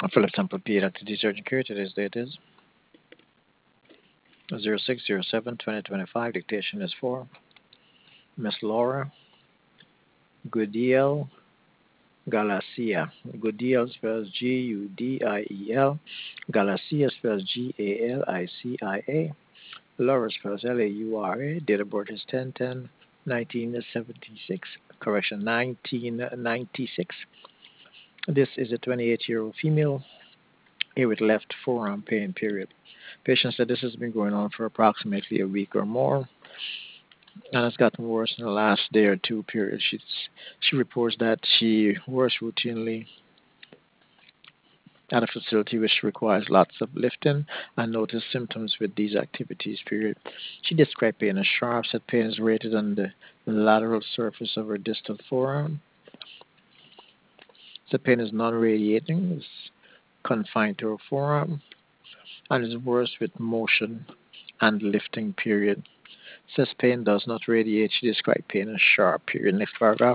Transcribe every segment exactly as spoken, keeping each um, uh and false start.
Philip Temple P. Doctor D. Surgeon Care. Today's date is zero six zero seven twenty twenty-five. Dictation is for Miss Laura Gudiel Galacia. Gudiel spells G U D I E L. Galacia spells G A L I C I A. Laura spells L A U R A. Date of birth is ten ten nineteen seventy-six. Correction, nineteen ninety-six. This is a twenty-eight-year-old female here with left forearm pain, period. Patient said this has been going on for approximately a week or more, and it's gotten worse in the last day or two, period. She's, she reports that she works routinely at a facility which requires lots of lifting and noticed symptoms with these activities, period. She described pain as sharp, said pain is rated on the lateral surface of her distal forearm. Said pain is non-radiating, is confined to her forearm, and is worse with motion and lifting, period. Says pain does not radiate. She described pain as sharp, period. Next paragraph.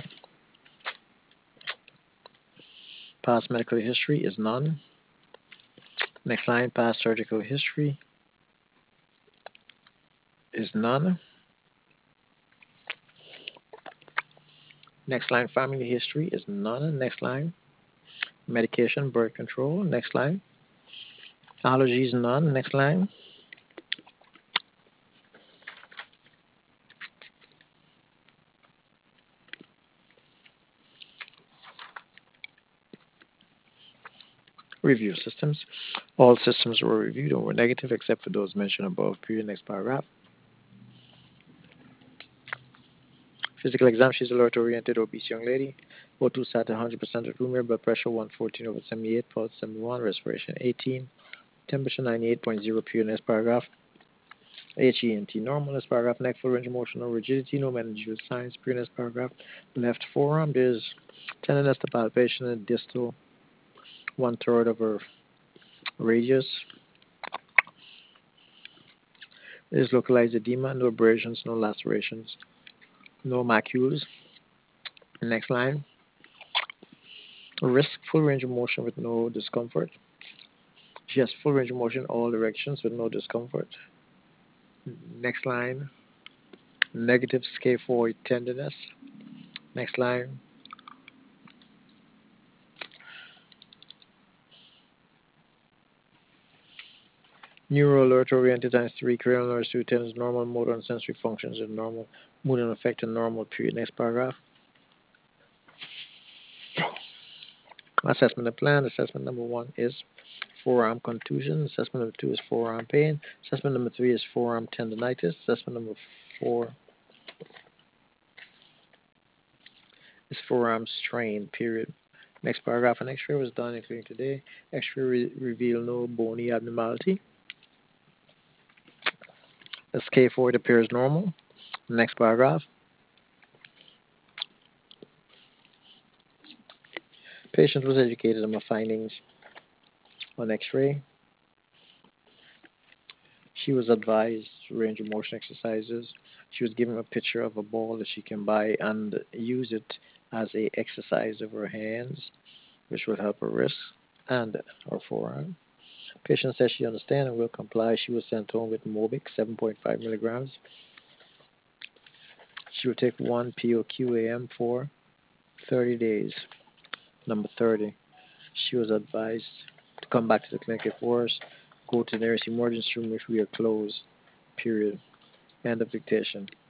Past medical history is none. Next line, past surgical history is none. Next line, family history is none. Next line, medication, birth control. Next line, allergies, none. Next line, review systems. All systems were reviewed and were negative except for those mentioned above. Period. Next paragraph. Physical exam, she's alert oriented, obese young lady. O two sat at one hundred percent of room air, blood pressure one fourteen over seventy-eight, pulse seventy-one, respiration eighteen, temperature ninety-eight point zero. Period. Next paragraph. H E N T normal. Next paragraph. Neck, full range of motion, no rigidity, no managerial signs. Period. Next paragraph. Left forearm, there's tenderness to palpation in distal one third of her radius. There's localized edema, no abrasions, no lacerations, no macules. Next line. Wrist, full range of motion with no discomfort. She has full range of motion in all directions with no discomfort. Next line. Negative scaphoid tenderness. Next line. Neuro alert oriented times three, cranial nerves two tens, normal motor and sensory functions are normal, mood and affect are normal, period. Next paragraph. Assessment and plan. Assessment number one is forearm contusion. Assessment number two is forearm pain. Assessment number three is forearm tendonitis. Assessment number four is forearm strain, period. Next paragraph. An X-ray was done, including today. X-ray re- revealed no bony abnormality. The scaphoid appears normal. Next paragraph. Patient was educated on the findings on X-ray. She was advised range of motion exercises. She was given a picture of a ball that she can buy and use it as a exercise of her hands, which will help her wrist and her forearm. Patient says she understands and will comply. She was sent home with Mobic, seven point five milligrams. She will take one P O Q A M for thirty days. Number thirty. She was advised to come back to the clinic if worse. Go to the nearest emergency room if we are closed. Period. End of dictation.